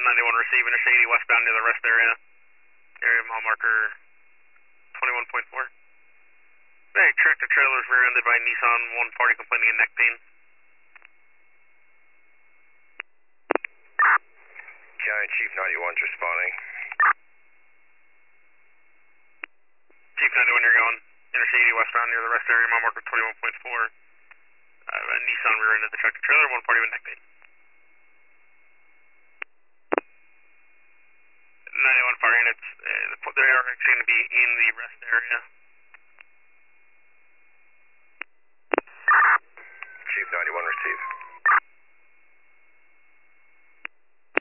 91 receive Interstate 80 westbound near the rest area. Area mile marker 21.4. Hey, tractor trailers rear-ended by Nissan, one party complaining of neck pain. County Chief 91's responding. Chief 91, you're going Interstate 80 westbound near the rest area, mile marker 21.4. Nissan rear-ended the tractor trailer, one party with neck pain. 91 fire units, they are actually going to be in the rest area.